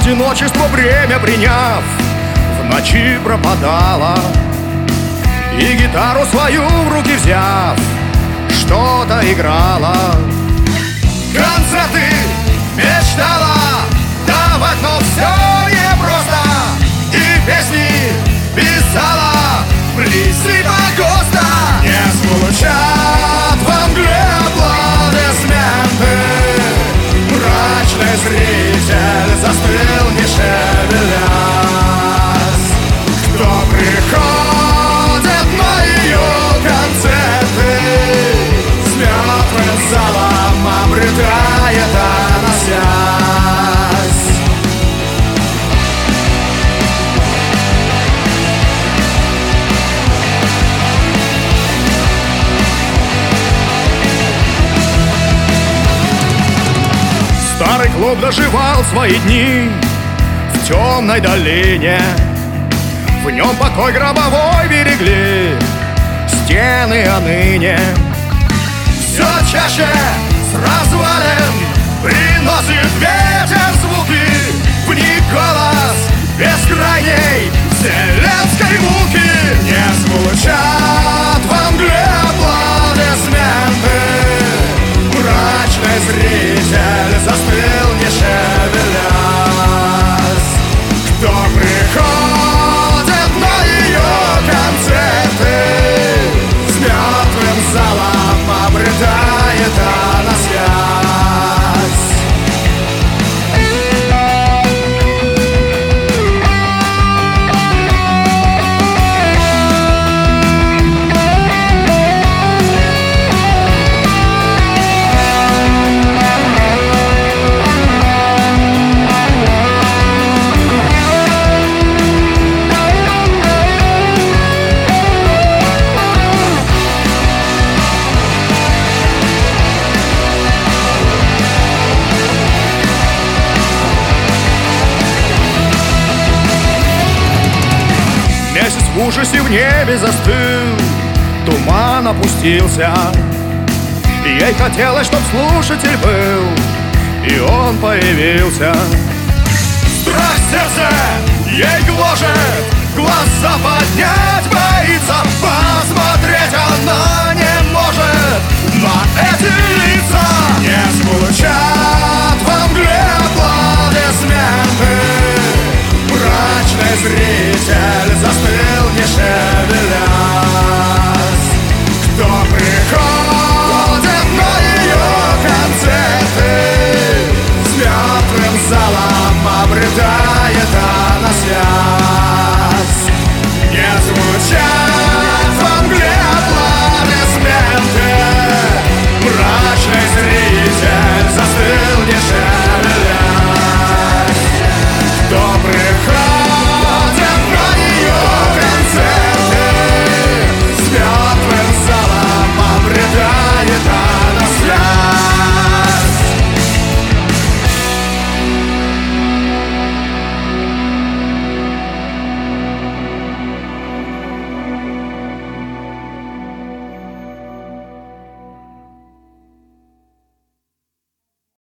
одиночество бремя приняв, в ночи пропадала. И гитару свою в руки взяв, что-то играла. Концерты мечтала давать, но все непросто. И песни писала близкий погоста. Не звучат во мгле аплодисменты. Мрачный зритель застыл, не шевелясь. Кто приходит на ее концерты, с мертвым залом обретает она связь. Старый клуб доживал свои дни в темной долине. В нем покой гробовой берегли стены, а ныне все чаще с развалин приносит ветер звуки. В них голос бескрайней вселенской муки. Не звучат во мгле аплодисменты. Мрачный зритель застыл, не шевелясь. Кто приходит на ее концерты, с мертвым залом обретает она связь. Месяц в ужасе в небе застыл, туман опустился. Ей хотелось, чтоб слушатель был, и он появился. Страх сердце ей гложет, глаза поднять боится. Посмотреть она